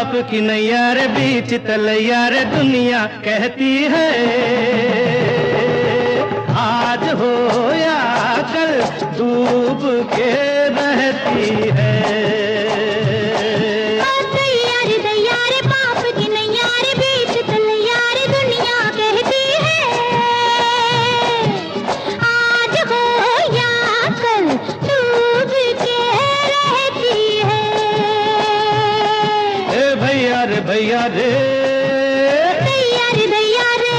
पाप की नैया रे बीच तलैया रे दुनिया कहती है आज हो या कल डूब के रहती है। दैया रे पाप की नैया रे बीच तलैया रे दुनिया कहती है आज हो या कल डूब के रहती है। भैया रे भैया रे दैया रे दैया रे।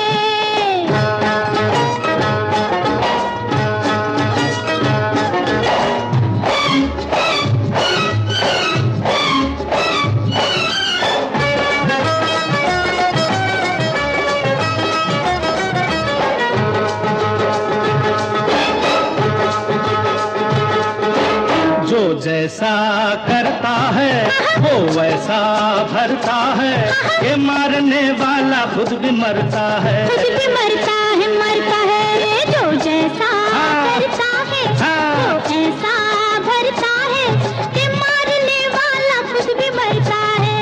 जो जैसा करता है वो वैसा भरता है, ये मारने वाला खुद भी मरता है। खुद भी मरता है रे। जो जैसा करता है वो ऐसा भरता है, ये मारने वाला खुद भी मरता है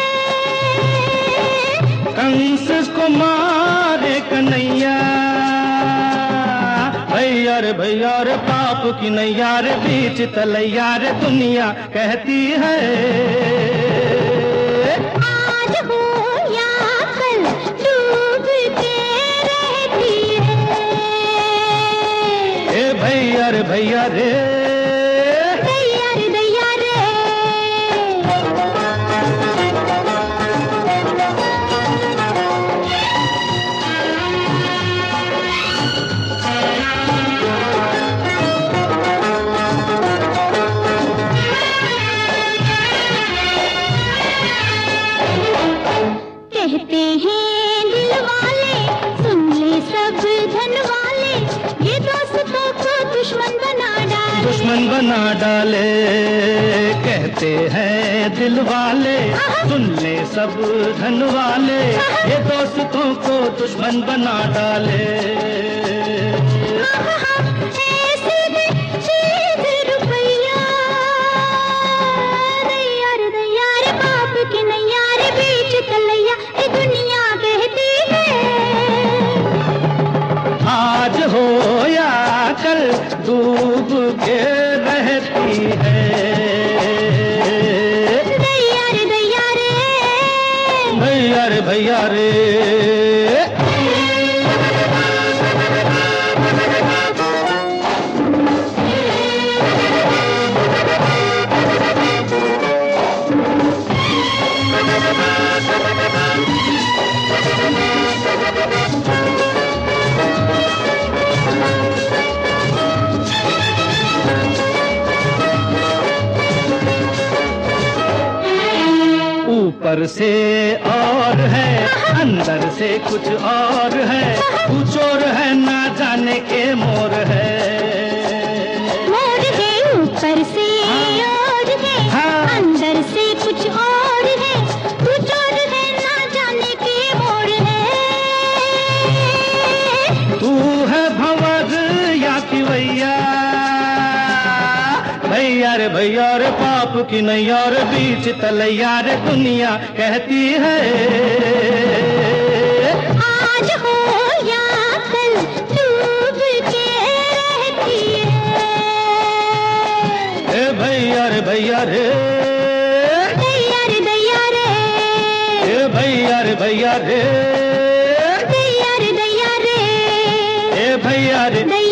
रे। कंस को मारे कन्हैया भैया रे पाप की नैया रे बीच तलैया रे दुनिया कहती है आज हो या कल डूब के रहती है। भैया रे भैया रे दैया रे दैया रे। कहते हैं दिल वाले सुन ले सब धन वाले, ये दोस्तों को दुश्मन बना डाले। कहते हैं दिल वाले सुन ले सब धन वाले, ये दोस्तों को दुश्मन बना डाले। दैया रे पाप की नैया रे बीच तलैया रे दुनिया कहती है आज हो या कल डूब के रहती है। दैया रे दैया रे। भैया रे भैया रे। ऊपर से और है अंदर से कुछ और है, तू चोर है ना जाने के मोर है। मोर है ऊपर से और है अंदर से कुछ और है, तू चोर है ना जाने के मोर है। तू है भंवर या किवैया भैया रे पाप की नैया रे बीच तलैया रे दुनिया कहती है आज हो या कल डूब के रहती है। भैया रे भैया रे। दैया रे दैया रे। भैया रे भैया रे। दैया रे दैया रे। भैया रे।